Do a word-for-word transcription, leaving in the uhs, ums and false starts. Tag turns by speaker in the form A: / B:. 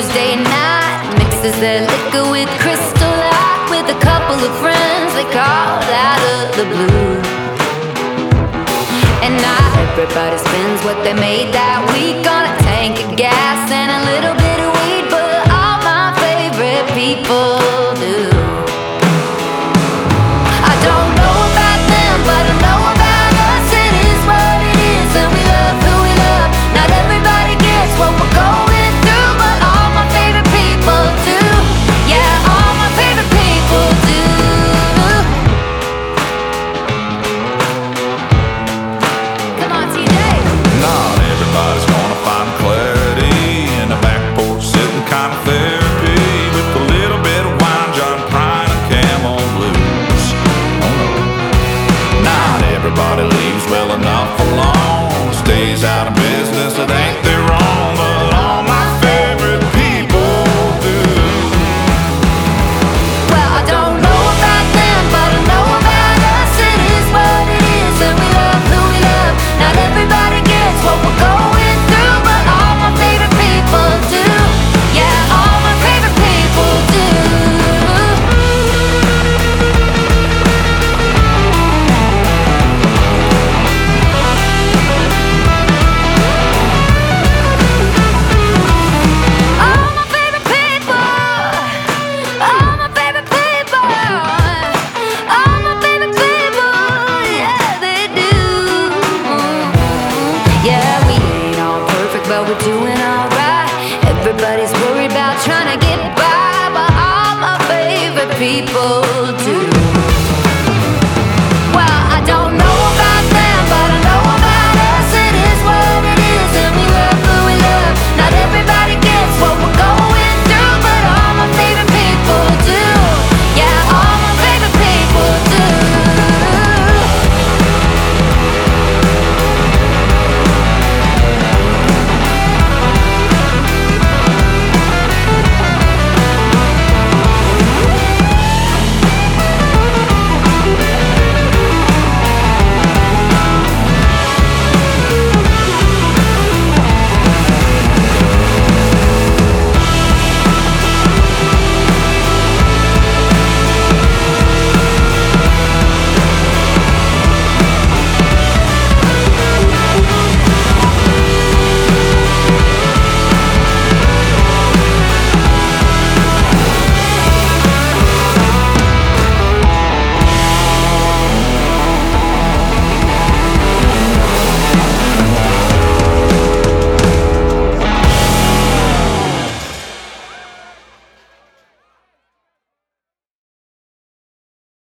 A: Tuesday night, mixes their liquor with Crystal Light with a couple of friends they call out of the blue. And now everybody spends what they made that week on a tank of gas and a little bit of weed, but all my favorite people do. I don't know about them, but I know about us. It is what it is, and we love who we love. Not everybody gets what we're going through, but all my favorite people do. Yeah, all my favorite people do. Come on, T J.
B: Not everybody's gonna find clarity in the back porch sitting kind of therapy with a little bit of wine, John Prine and Camel Blues. Oh no. Not everybody leaves well enough alone, stays out of business, it ain't their wrong, but all my favorite people do.
A: Well, I don't know about them, but I know about us. It is what it is, and we love who we love. Not everybody gets what we're going through, but all my favorite people do. Yeah, all my favorite people do. All my favorite people. All my favorite people. All my favorite people. Yeah, they do. Yeah, we ain't all perfect, but we're doing alright. Everybody's worried about trying to get by, but all my favorite people do.